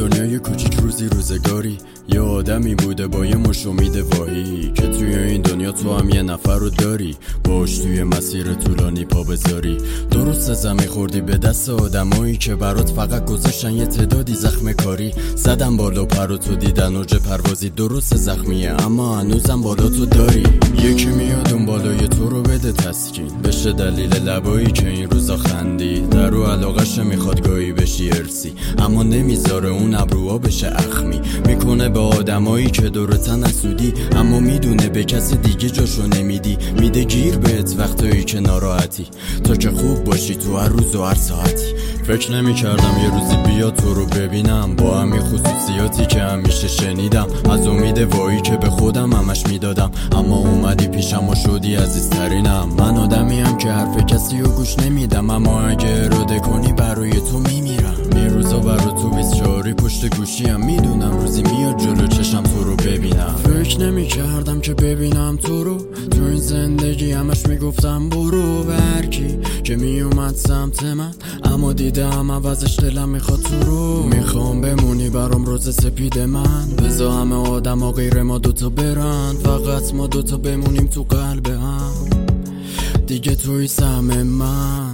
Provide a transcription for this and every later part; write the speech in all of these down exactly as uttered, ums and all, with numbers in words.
دنیای کوچیک روزی روزگاری یه آدمی بوده با یه مش امید واهی که توی این دنیا تو هم یه نفر رو داری باش توی مسیر طولانی پا بذاری. درست زمین خوردی به دست آدمایی که برات فقط گذاشتن یه تعدادی زخم کاری. زدن بالا پر و تو دیدن اوج پروازی. درست زخمیه اما هنوزم بالا تو داری. یکی میاد اون بالای تو رو بده تسکین بشه دلیل لبایی که این روزا خندی. در رو علاقش میخواد گاهی بشی ارسی اما نمیذاره اون ابروها بشه اخمی. میکنه به آدمایی که دورتن اسودی اما میدونه به کسی دیگه جاشو نمیدی. میده گیر بهت وقتایی که ناراحتی تا که خوب باشی تو هر روز و هر ساعتی. فکر نمی کردم یه روزی بیا تو رو ببینم با همین خصوصیاتی که همیشه شنیدم. از امید وایی که به خودم همش میدادم اما اومدی پیشم و شدی عزیزترینم. من آدمیم که حرف کسی رو گوش نمیدم اما اگه اراده کنی برای تو میمیرم. یه روزا برای تو بیست چهاری پشت گوشیم میدونم روزی میاد جلو چشم تو رو ببینم. فکر نمی کردم که ببینم تو رو تو این زندگی همش میگفتم برو برکی که میومد سمت من اما دیدم عوضش دلم میخواد تو رو. میخوام بمونی برام روز سپید من بذار همه آدم ها غیر ما دوتا برن فقط ما دوتا بمونیم تو قلب هم دیگه توی سهم من.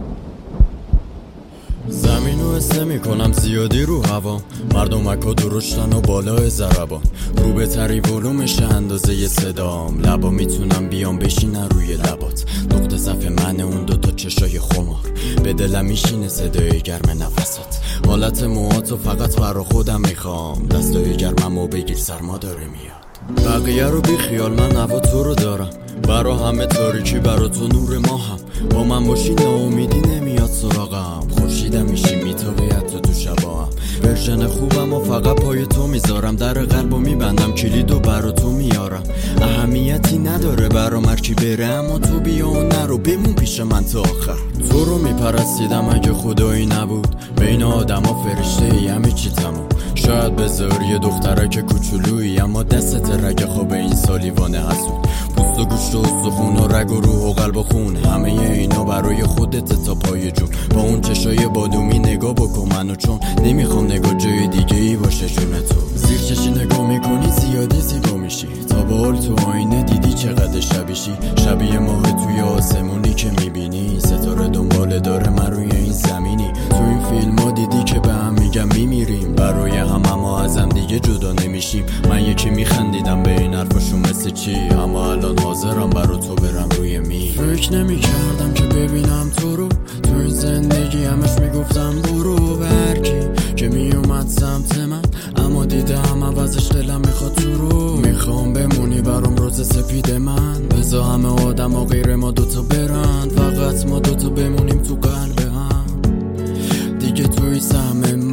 زمین رو حس میکنم زیادی رو هوا مردم اکا درشتن و بالای ضربان رو به تری ولومش اندازه ی صدام. لبا میتونم بیام بشینن روی لبات نقطه ضعف من اون دوتا چشای خمار به دلم میشینه صدای گرم نفسات. حالت موهاتو فقط برا خودم میخوام دستای گرممو بگیر سرما داره میاد. بقیه رو بی خیال من هوا تو رو دارم برا همه تاریکی برا تو نور ماهم. با من باشی ناامیدی نمیاد سراغم خورشیدم میشی میتابی حتی تو شباهم. ورژن خوبم و فقط پای تو میذارم در قلبو میبندم کلیدو برا تو میارم. اهمیتی نداره برام هرکی بره اما تو بیا و نرو بمون پیش من تا آخر. تو رو میپرستیدم اگه خدایی نبود بین آدم ها فرشته ای همه چی تموم. شاید بذار یه دخترک کوچولویی اما دستت رگ خواب این سالیوانه حسود. پوست و گوشت و استخون و رگ و روح و قلب و خون همه اینا برای خودت تا پای جون. با اون چشای بادومی نگاه بکن منو چون نمیخوام نگاه جای دیگه ای باشه جون تو. زیر چشی نگاه میکنی زیادی زیبا میشی تا به حال تو آینه دیدی چقدر شبیشی. شبیه ماه توی آسمونی که میبینی ستاره دنباله داره من روی این زمینی. تو این فیلم ها دیدی که به هم میگم میمیریم برای هم اما ازم دیگه جدا نمیشیم. من یکی میخندیدم به این حرفاشون مثل چی اما الان حاضرم برا تو برم روی می. فکر نمی کردم که ببینم تو رو تو این زندگی همش میگفتم برو برکی که میومد سمت من اما دیدم عوضش دلم میخواد تو رو. میخوام بمونی برام روز سپید من بذار همه آدم ها غیر ما دوتا برن فقط ما دوتا بمونیم تو قلب هم دیگه توی سهم من.